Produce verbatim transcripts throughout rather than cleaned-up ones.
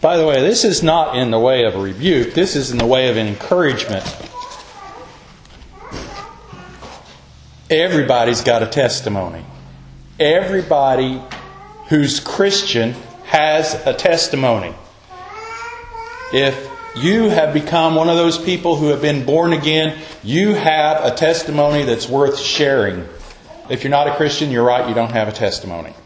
By the way, this is not in the way of a rebuke. This is in the way of an encouragement. Everybody's got a testimony. Everybody who's Christian has a testimony. If you have become one of those people who have been born again, you have a testimony that's worth sharing. If you're not a Christian, you're right, you don't have a testimony.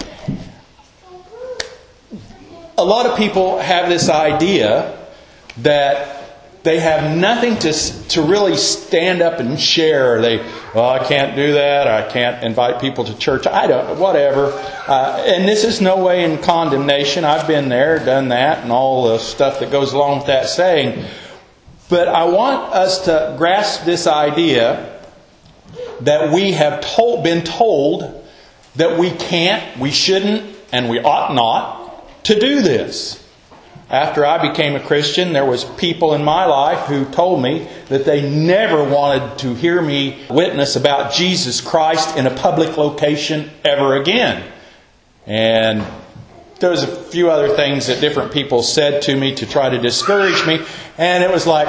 A lot of people have this idea that they have nothing to to really stand up and share. They, well, I can't do that. I can't invite people to church. I don't, whatever. Uh, and this is no way in condemnation. I've been there, done that, and all the stuff that goes along with that saying. But I want us to grasp this idea that we have told, been told that we can't, we shouldn't, and we ought not to do this. After I became a Christian, there was people in my life who told me that they never wanted to hear me witness about Jesus Christ in a public location ever again. And there was a few other things that different people said to me to try to discourage me. And it was like,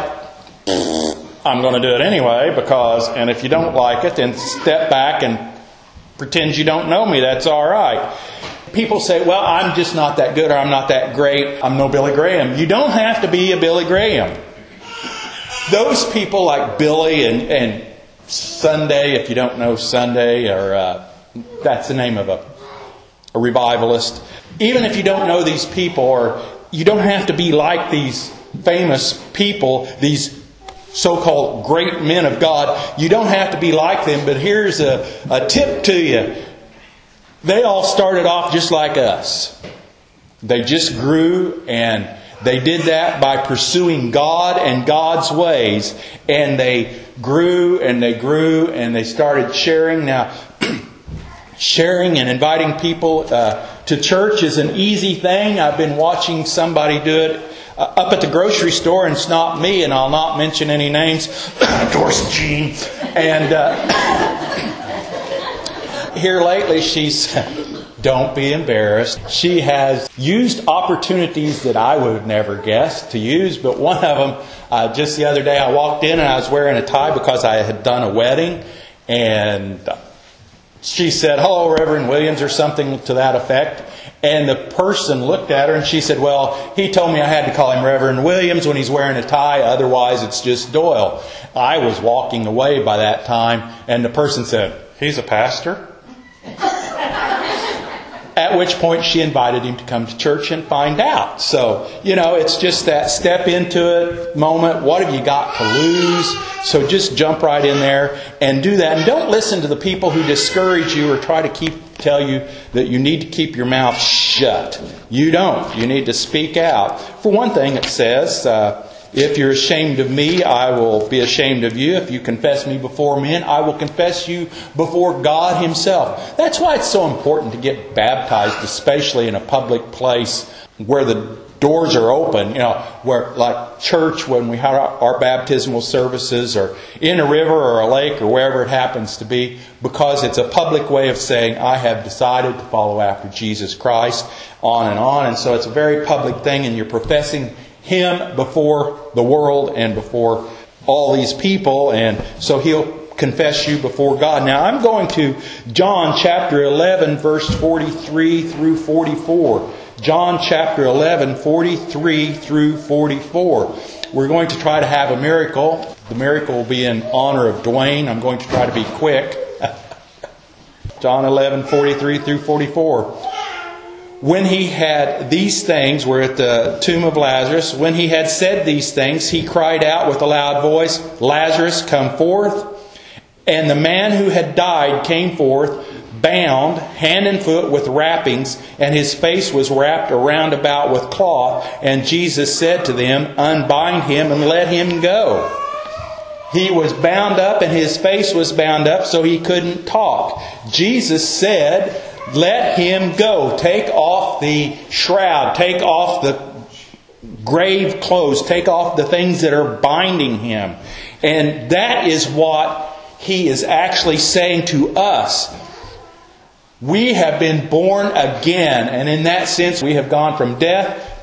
I'm going to do it anyway, because, and if you don't like it, then step back and pretend you don't know me. That's all right. People say, well, I'm just not that good, or I'm not that great. I'm no Billy Graham. You don't have to be a Billy Graham. Those people like Billy and, and Sunday, if you don't know Sunday, or uh, that's the name of a, a revivalist. Even if you don't know these people, or you don't have to be like these famous people, these so-called great men of God. You don't have to be like them, but here's a, a tip to you. They all started off just like us. They just grew, and they did that by pursuing God and God's ways. And they grew and they grew and they started sharing. Now, sharing and inviting people uh, to church is an easy thing. I've been watching somebody do it uh, up at the grocery store, and it's not me, and I'll not mention any names. Doris Jean. And... Uh, Here lately, she's, don't be embarrassed, she has used opportunities that I would never guess to use, but one of them, uh, just the other day I walked in and I was wearing a tie because I had done a wedding, and she said, hello, Reverend Williams, or something to that effect. And the person looked at her and she said, well, he told me I had to call him Reverend Williams when he's wearing a tie, otherwise it's just Doyle. I was walking away by that time, and the person said, he's a pastor? At which point she invited him to come to church and find out. So, you know, it's just that step into it moment. What have you got to lose? So just jump right in there and do that. And don't listen to the people who discourage you or try to keep tell you that you need to keep your mouth shut. You don't. You need to speak out. For one thing, it says, uh, if you're ashamed of me, I will be ashamed of you. If you confess me before men, I will confess you before God Himself. That's why it's so important to get baptized, especially in a public place where the doors are open. You know, where like church, when we have our baptismal services, or in a river or a lake or wherever it happens to be, because it's a public way of saying, I have decided to follow after Jesus Christ, on and on. And so it's a very public thing, and you're professing Him before the world and before all these people, and so He'll confess you before God. Now I'm going to John chapter eleven, verse forty-three through forty-four. John chapter eleven, forty-three through forty-four. We're going to try to have a miracle. The miracle will be in honor of Dwayne. I'm going to try to be quick. John eleven, forty-three through forty-four. When he had these things, we're at the tomb of Lazarus. When he had said these things, he cried out with a loud voice, Lazarus, come forth. And the man who had died came forth, bound hand and foot with wrappings, and his face was wrapped around about with cloth. And Jesus said to them, unbind him and let him go. He was bound up and his face was bound up so he couldn't talk. Jesus said, let him go. Take off the shroud. Take off the grave clothes. Take off the things that are binding him. And that is what he is actually saying to us. We have been born again. And in that sense, we have gone from death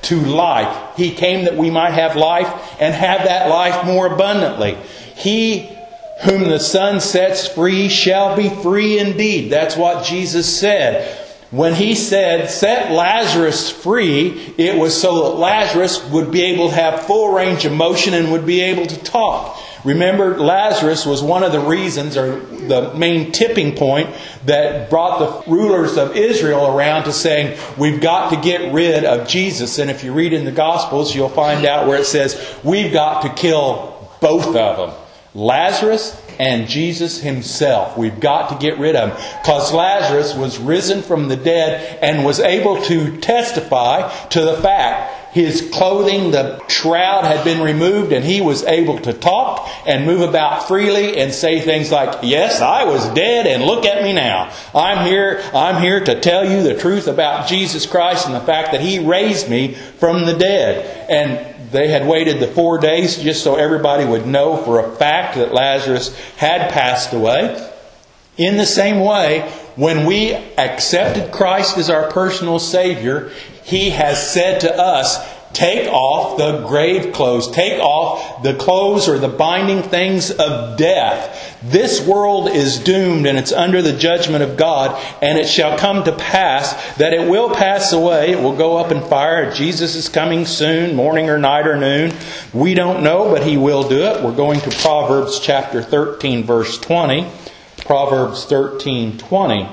to life. He came that we might have life and have that life more abundantly. He whom the Son sets free shall be free indeed. That's what Jesus said. When He said, set Lazarus free, it was so that Lazarus would be able to have full range of motion and would be able to talk. Remember, Lazarus was one of the reasons, or the main tipping point, that brought the rulers of Israel around to saying, we've got to get rid of Jesus. And if you read in the Gospels, you'll find out where it says, we've got to kill both of them. Lazarus and Jesus Himself. We've got to get rid of Him. Because Lazarus was risen from the dead and was able to testify to the fact his clothing, the shroud, had been removed, and he was able to talk and move about freely and say things like, yes, I was dead and look at me now. I'm here, I'm here to tell you the truth about Jesus Christ and the fact that He raised me from the dead. And they had waited the four days just so everybody would know for a fact that Lazarus had passed away. In the same way, when we accepted Christ as our personal Savior, He has said to us, take off the grave clothes. Take off the clothes or the binding things of death. This world is doomed and it's under the judgment of God. And it shall come to pass that it will pass away. It will go up in fire. Jesus is coming soon, morning or night or noon. We don't know, but He will do it. We're going to Proverbs chapter thirteen, verse twenty. Proverbs thirteen, twenty.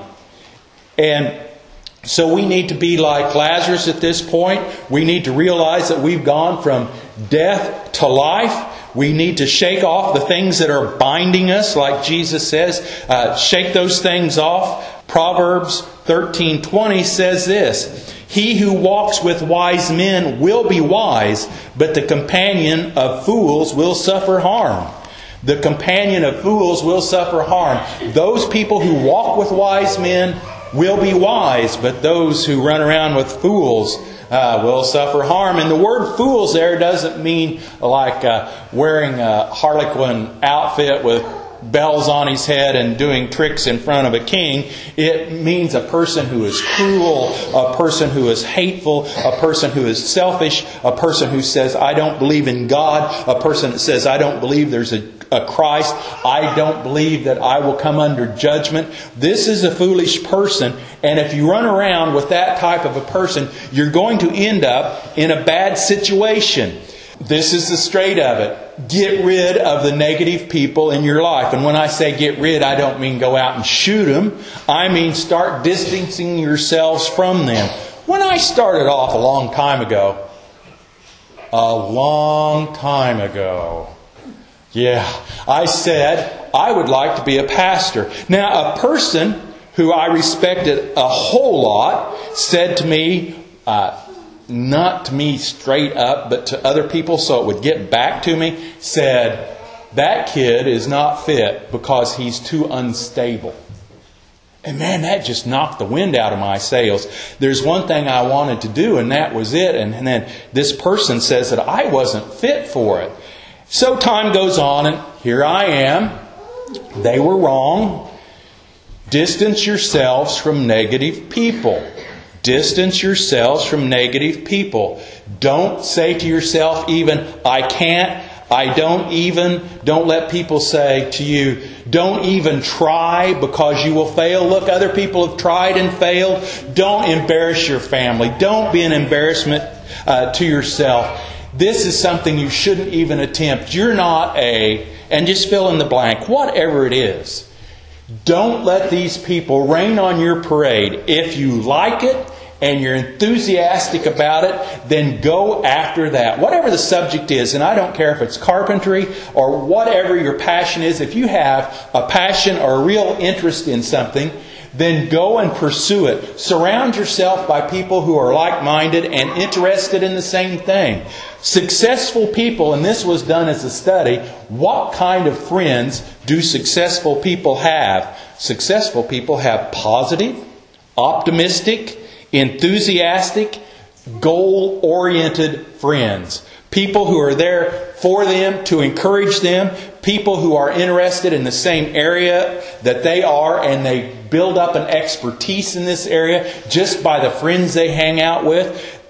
And so we need to be like Lazarus at this point. We need to realize that we've gone from death to life. We need to shake off the things that are binding us, like Jesus says. Uh, shake those things off. Proverbs thirteen twenty says this, he who walks with wise men will be wise, but the companion of fools will suffer harm. The companion of fools will suffer harm. Those people who walk with wise men will be wise, but those who run around with fools uh, will suffer harm. And the word fools there doesn't mean like uh, wearing a harlequin outfit with bells on his head and doing tricks in front of a king. It means a person who is cruel, a person who is hateful, a person who is selfish, a person who says, I don't believe in God, a person that says, I don't believe there's a, a Christ, I don't believe that I will come under judgment. This is a foolish person, and if you run around with that type of a person, you're going to end up in a bad situation. This is the straight of it. Get rid of the negative people in your life. And when I say get rid, I don't mean go out and shoot them. I mean start distancing yourselves from them. When I started off a long time ago, a long time ago, yeah, I said I would like to be a pastor. Now, a person who I respected a whole lot said to me, uh, not to me straight up, but to other people so it would get back to me, said, that kid is not fit because he's too unstable. And man, that just knocked the wind out of my sails. There's one thing I wanted to do, and that was it. And, and then this person says that I wasn't fit for it. So time goes on, and here I am. They were wrong. Distance yourselves from negative people. Distance yourselves from negative people. Don't say to yourself even, I can't, I don't even. Don't let people say to you, don't even try because you will fail. Look, other people have tried and failed. Don't embarrass your family. Don't be an embarrassment uh, to yourself. This is something you shouldn't even attempt. You're not a, and just fill in the blank, whatever it is. Don't let these people rain on your parade. If you like it and you're enthusiastic about it, then go after that. Whatever the subject is, and I don't care if it's carpentry or whatever your passion is, if you have a passion or a real interest in something, then go and pursue it. Surround yourself by people who are like-minded and interested in the same thing. Successful people, and this was done as a study, what kind of friends do successful people have? Successful people have positive, optimistic, enthusiastic, goal-oriented friends. People who are there for them, to encourage them. People who are interested in the same area that they are, and they build up an expertise in this area just by the friends they hang out with.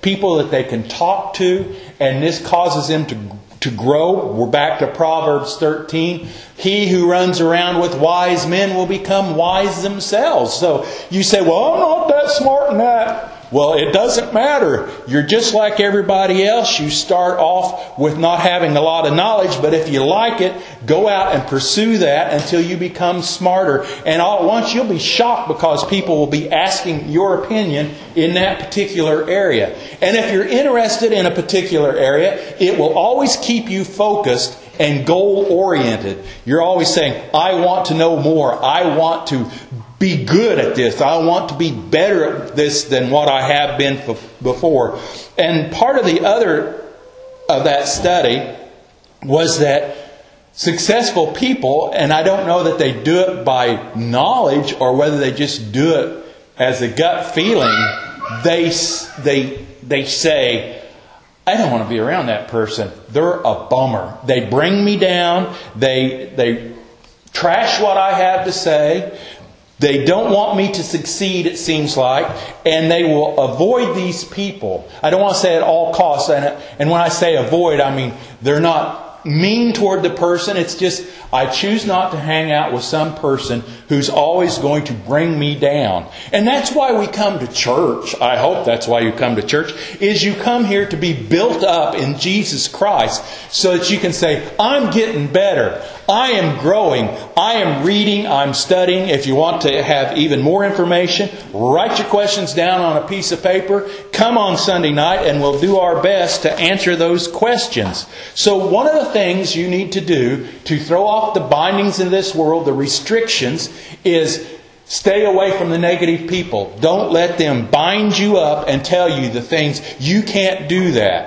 people that they can talk to, and this causes them to to grow. We're back to Proverbs thirteen. He who runs around with wise men will become wise themselves. So you say, well, I'm not that smart in that. Well, it doesn't matter. You're just like everybody else. You start off with not having a lot of knowledge, but if you like it, go out and pursue that until you become smarter. And all at once you'll be shocked because people will be asking your opinion in that particular area. And if you're interested in a particular area, it will always keep you focused and goal-oriented. You're always saying, I want to know more. I want to be good at this. I want to be better at this than what I have been before. And part of the other of that study was that successful people, and I don't know that they do it by knowledge or whether they just do it as a gut feeling, they they they say, I don't want to be around that person. They're a bummer. They bring me down. They they trash what I have to say. They don't want me to succeed, it seems like, and they will avoid these people. I don't want to say at all costs, and, and when I say avoid, I mean they're not mean toward the person. It's just, I choose not to hang out with some person who's always going to bring me down. And that's why we come to church. I hope that's why you come to church, is you come here to be built up in Jesus Christ so that you can say, I'm getting better. I am growing. I am reading. I'm studying. If you want to have even more information, write your questions down on a piece of paper. Come on Sunday night and we'll do our best to answer those questions. So one of the things you need to do to throw off the bindings in this world, the restrictions, is stay away from the negative people. Don't let them bind you up and tell you the things. You can't do that.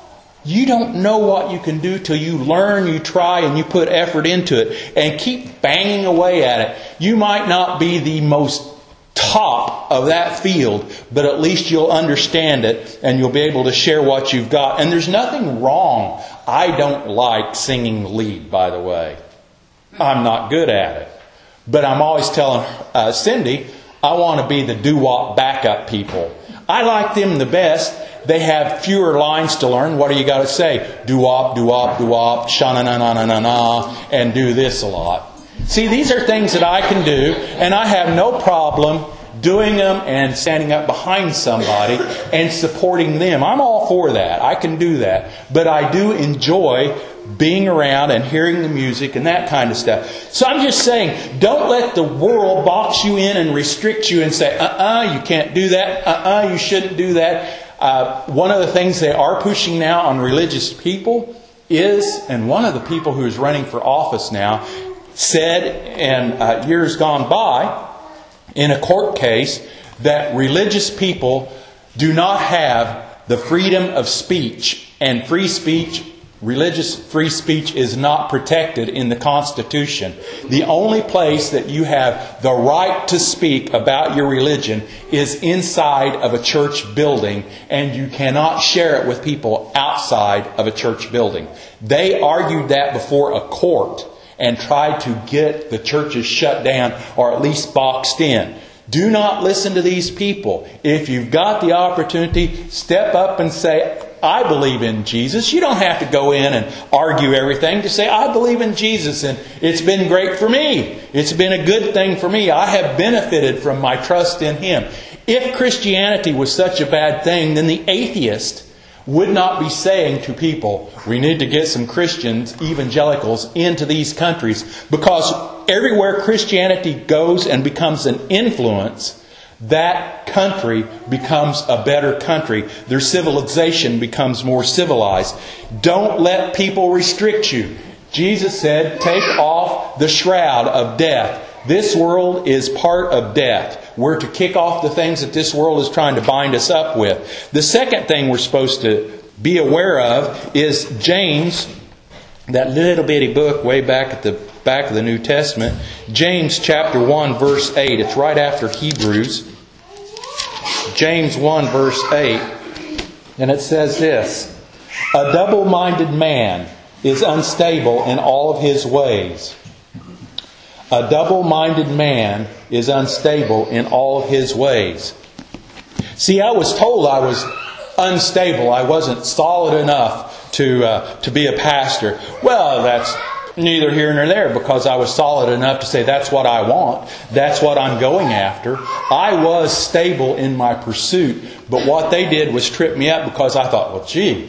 You don't know what you can do till you learn, you try, and you put effort into it. And keep banging away at it. You might not be the most top of that field, but at least you'll understand it and you'll be able to share what you've got. And there's nothing wrong. I don't like singing lead, by the way. I'm not good at it. But I'm always telling uh, Cindy, I want to be the doo-wop backup people. I like them the best. They have fewer lines to learn. What do you got to say? Doo-wop, doo-wop, doo-wop, sha-na-na-na-na-na, and do this a lot. See, these are things that I can do, and I have no problem doing them and standing up behind somebody and supporting them. I'm all for that. I can do that. But I do enjoy being around and hearing the music and that kind of stuff. So I'm just saying, don't let the world box you in and restrict you and say, uh-uh, you can't do that. Uh-uh, you shouldn't do that. Uh, one of the things they are pushing now on religious people is, and one of the people who is running for office now said in uh, years gone by in a court case that religious people do not have the freedom of speech, and free speech, religious free speech is not protected in the Constitution. The only place that you have the right to speak about your religion is inside of a church building, and you cannot share it with people outside of a church building. They argued that before a court and tried to get the churches shut down or at least boxed in. Do not listen to these people. If you've got the opportunity, step up and say, I believe in Jesus. You don't have to go in and argue everything. Just say, I believe in Jesus and it's been great for me. It's been a good thing for me. I have benefited from my trust in Him. If Christianity was such a bad thing, then the atheist would not be saying to people, we need to get some Christians, evangelicals, into these countries. Because everywhere Christianity goes and becomes an influence, that country becomes a better country. Their civilization becomes more civilized. Don't let people restrict you. Jesus said, take off the shroud of death. This world is part of death. We're to kick off the things that this world is trying to bind us up with. The second thing we're supposed to be aware of is James, that little bitty book way back at the back of the New Testament. James chapter one verse eight. It's right after Hebrews. James one verse eight. And it says this: a double-minded man is unstable in all of his ways. A double-minded man is unstable in all of his ways. See, I was told I was unstable. I wasn't solid enough to uh, to be a pastor. Well, that's neither here nor there, because I was solid enough to say that's what I want. That's what I'm going after. I was stable in my pursuit. But what they did was trip me up, because I thought, well, gee.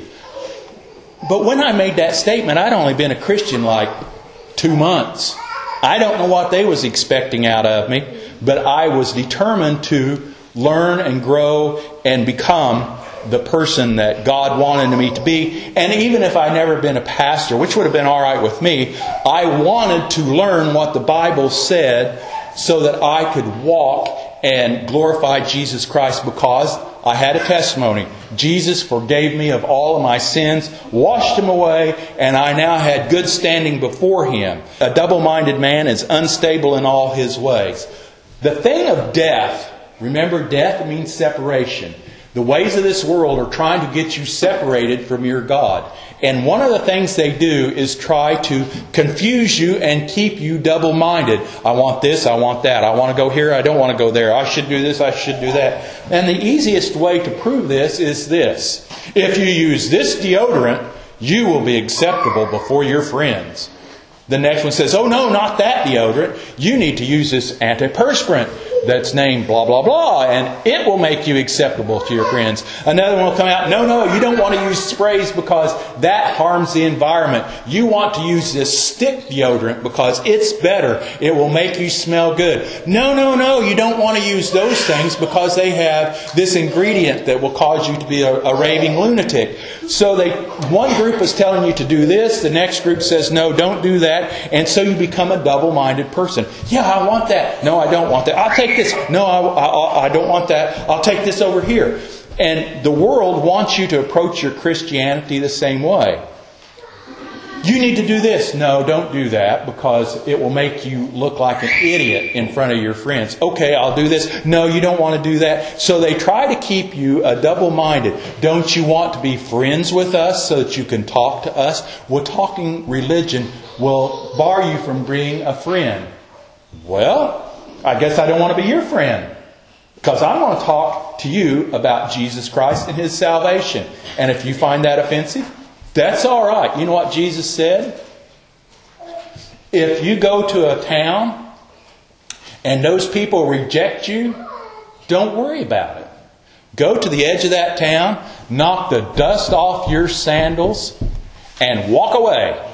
But when I made that statement, I'd only been a Christian like two months. I don't know what they was expecting out of me, but I was determined to learn and grow and become the person that God wanted me to be. And even if I'd never been a pastor, which would have been all right with me, I wanted to learn what the Bible said so that I could walk and glorify Jesus Christ, because I had a testimony. Jesus forgave me of all of my sins, washed them away, and I now had good standing before Him. A double-minded man is unstable in all his ways. The thing of death, remember, death means separation. The ways of this world are trying to get you separated from your God. And one of the things they do is try to confuse you and keep you double-minded. I want this, I want that. I want to go here, I don't want to go there. I should do this, I should do that. And the easiest way to prove this is this. If you use this deodorant, you will be acceptable before your friends. The next one says, oh no, not that deodorant. You need to use this antiperspirant that's named blah, blah, blah, and it will make you acceptable to your friends. Another one will come out, no, no, you don't want to use sprays because that harms the environment. You want to use this stick deodorant because it's better. It will make you smell good. No, no, no, you don't want to use those things because they have this ingredient that will cause you to be a, a raving lunatic. So they, one group is telling you to do this, the next group says, no, don't do that, and so you become a double-minded person. Yeah, I want that. No, I don't want that. I'll take this. No, I, I, I don't want that. I'll take this over here. And the world wants you to approach your Christianity the same way. You need to do this. No, don't do that, because it will make you look like an idiot in front of your friends. Okay, I'll do this. No, you don't want to do that. So they try to keep you uh, double-minded. Don't you want to be friends with us so that you can talk to us? Well, talking religion will bar you from being a friend. Well, I guess I don't want to be your friend, because I want to talk to you about Jesus Christ and His salvation. And if you find that offensive, that's all right. You know what Jesus said? If you go to a town and those people reject you, don't worry about it. Go to the edge of that town, knock the dust off your sandals, and walk away.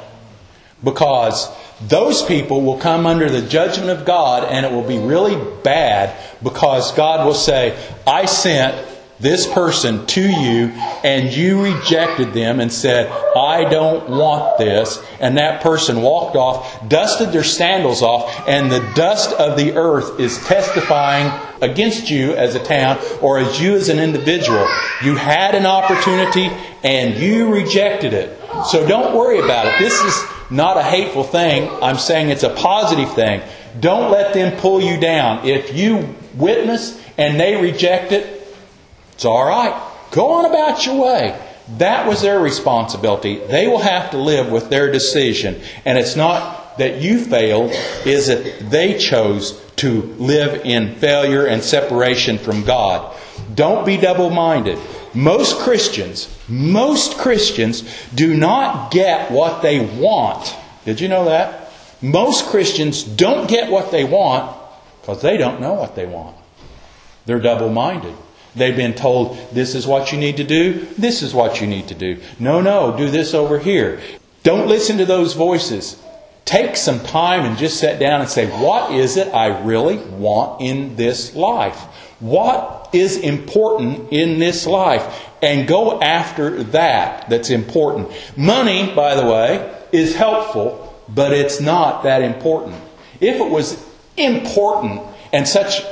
Because those people will come under the judgment of God, and it will be really bad, because God will say, I sent this person to you and you rejected them and said, I don't want this. And that person walked off, dusted their sandals off, and the dust of the earth is testifying against you as a town or as you as an individual. You had an opportunity and you rejected it. So don't worry about it. This is not a hateful thing. I'm saying it's a positive thing. Don't let them pull you down. If you witness and they reject it, it's all right. Go on about your way. That was their responsibility. They will have to live with their decision. And it's not that you failed, is that they chose to live in failure and separation from God. Don't be double-minded. Most Christians, most Christians do not get what they want. Did you know that? Most Christians don't get what they want because they don't know what they want. They're double-minded. They've been told, this is what you need to do, this is what you need to do. No, no, do this over here. Don't listen to those voices. Take some time and just sit down and say, what is it I really want in this life? What is important in this life? And go after that that's important. Money, by the way, is helpful, but it's not that important. If it was important and such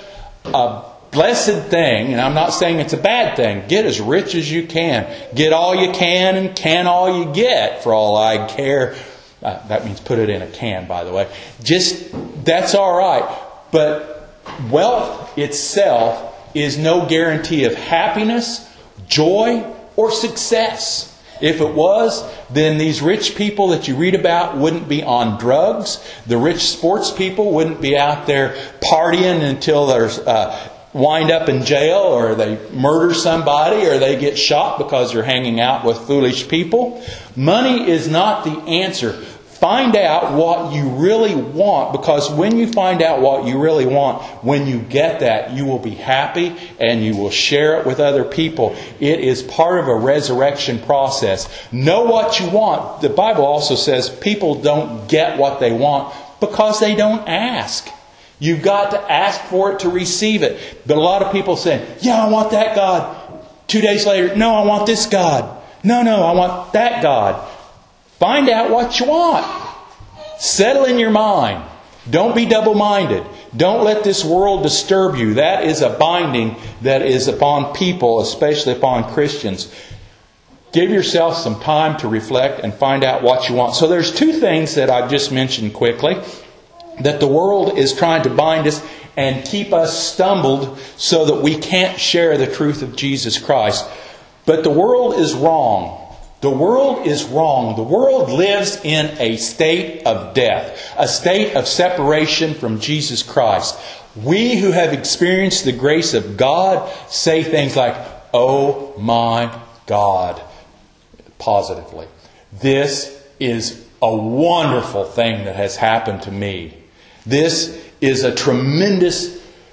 a blessed thing, and I'm not saying it's a bad thing, get as rich as you can. Get all you can and can all you get, for all I care. Uh, that means put it in a can, by the way. Just, that's all right. But wealth itself is no guarantee of happiness, joy, or success. If it was, then these rich people that you read about wouldn't be on drugs. The rich sports people wouldn't be out there partying until there's uh, wind up in jail, or they murder somebody, or they get shot because they're hanging out with foolish people. Money is not the answer. Find out what you really want, because when you find out what you really want, when you get that, you will be happy and you will share it with other people. It is part of a resurrection process. Know what you want. The Bible also says people don't get what they want because they don't ask. You've got to ask for it to receive it. But a lot of people say, yeah, I want that God. Two days later, no, I want this God. No, no, I want that God. Find out what you want. Settle in your mind. Don't be double-minded. Don't let this world disturb you. That is a binding that is upon people, especially upon Christians. Give yourself some time to reflect and find out what you want. So there's two things that I've just mentioned quickly, that the world is trying to bind us and keep us stumbled so that we can't share the truth of Jesus Christ. But the world is wrong. The world is wrong. The world lives in a state of death, a state of separation from Jesus Christ. We who have experienced the grace of God say things like, "Oh my God," positively. This is a wonderful thing that has happened to me. This is a tremendous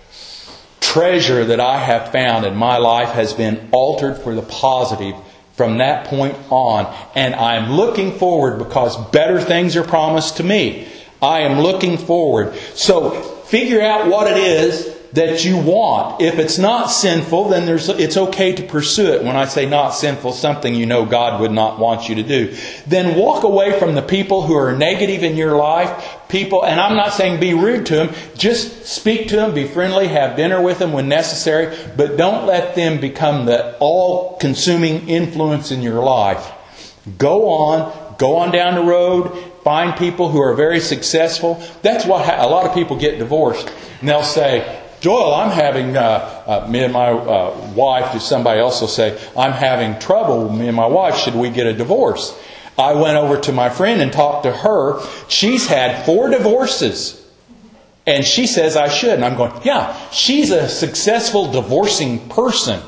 treasure that I have found, and my life has been altered for the positive from that point on. And I'm looking forward, because better things are promised to me. I am looking forward. So figure out what it is that you want. If it's not sinful, then there's it's okay to pursue it. When I say not sinful, something you know God would not want you to do. Then walk away from the people who are negative in your life. People, and I'm not saying be rude to them. Just speak to them, be friendly, have dinner with them when necessary. But don't let them become the all-consuming influence in your life. Go on, go on down the road. Find people who are very successful. That's what ha- a lot of people get divorced. And they'll say, "Joel, I'm having, uh, uh, me and my uh, wife," to somebody else will say, "I'm having trouble with me and my wife. Should we get a divorce?" I went over to my friend and talked to her. She's had four divorces. And she says I should. And I'm going, yeah, she's a successful divorcing person.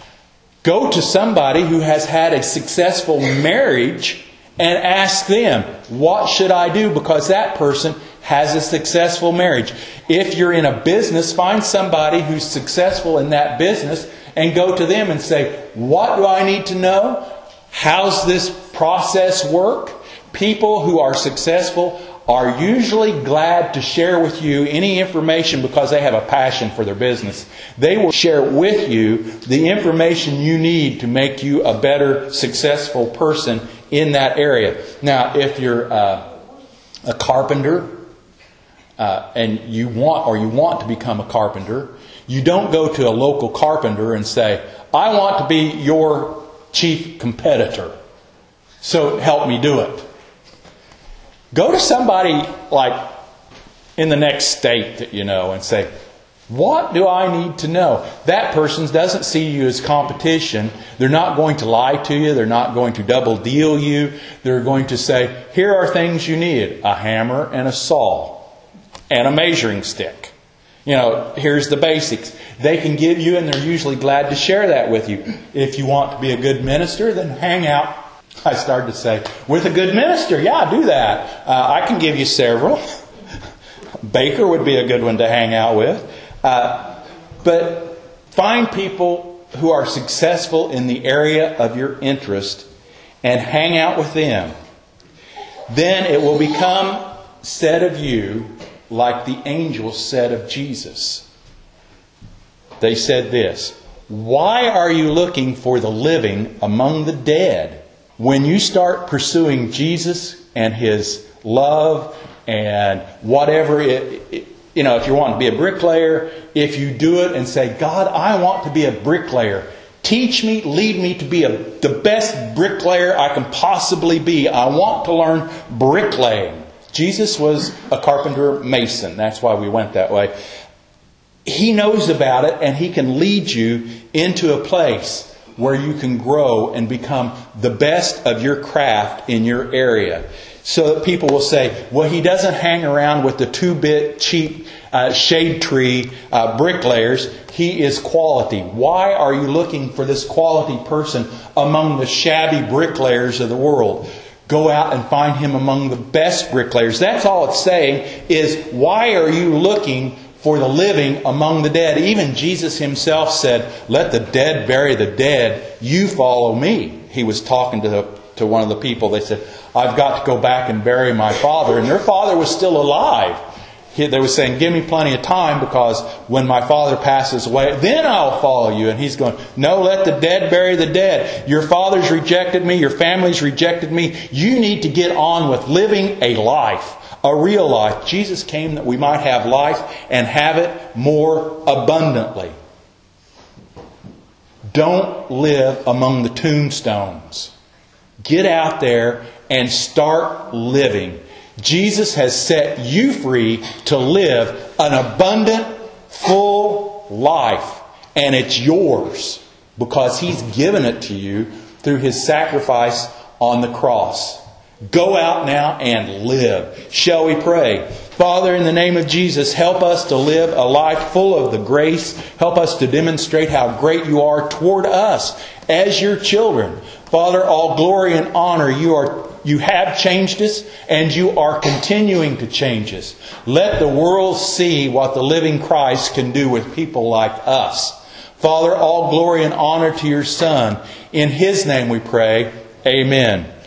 Go to somebody who has had a successful marriage and ask them, what should I do? Because that person has a successful marriage. If you're in a business, find somebody who's successful in that business and go to them and say, what do I need to know? How's this process work? People who are successful are usually glad to share with you any information because they have a passion for their business. They will share with you the information you need to make you a better, successful person in that area. Now, if you're uh, a carpenter uh, and you want or you want to become a carpenter, you don't go to a local carpenter and say, "I want to be your chief competitor, so help me do it." Go to somebody like in the next state that you know and say, "What do I need to know?" That person doesn't see you as competition. They're not going to lie to you. They're not going to double deal you. They're going to say, "Here are things you need. A hammer and a saw and a measuring stick. You know, here's the basics." They can give you, and they're usually glad to share that with you. If you want to be a good minister, then hang out. I started to say, with a good minister, yeah, do that. Uh, I can give you several. Baker would be a good one to hang out with. Uh, but find people who are successful in the area of your interest and hang out with them. Then it will become said of you like the angels said of Jesus. They said this, "Why are you looking for the living among the dead?" When you start pursuing Jesus and His love and whatever it, it, you know, if you want to be a bricklayer, if you do it and say, "God, I want to be a bricklayer. Teach me, lead me to be a, the best bricklayer I can possibly be. I want to learn bricklaying." Jesus was a carpenter mason. That's why we went that way. He knows about it, and He can lead you into a place where you can grow and become the best of your craft in your area. So that people will say, well, he doesn't hang around with the two-bit cheap uh, shade tree uh, bricklayers. He is quality. Why are you looking for this quality person among the shabby bricklayers of the world? Go out and find him among the best bricklayers. That's all it's saying is, why are you looking for the living among the dead? Even Jesus himself said, let the dead bury the dead. You follow me. He was talking to the, to one of the people. They said, I've got to go back and bury my father. And their father was still alive. He, they were saying, give me plenty of time, because when my father passes away, then I'll follow you. And he's going, no, let the dead bury the dead. Your father's rejected me. Your family's rejected me. You need to get on with living a life, a real life. Jesus came that we might have life and have it more abundantly. Don't live among the tombstones. Get out there and start living. Jesus has set you free to live an abundant, full life. And it's yours because He's given it to you through His sacrifice on the cross. Go out now and live. Shall we pray? Father, in the name of Jesus, help us to live a life full of the grace. Help us to demonstrate how great You are toward us as Your children. Father, all glory and honor, You are You have changed us, and You are continuing to change us. Let the world see what the living Christ can do with people like us. Father, all glory and honor to Your Son. In His name we pray. Amen.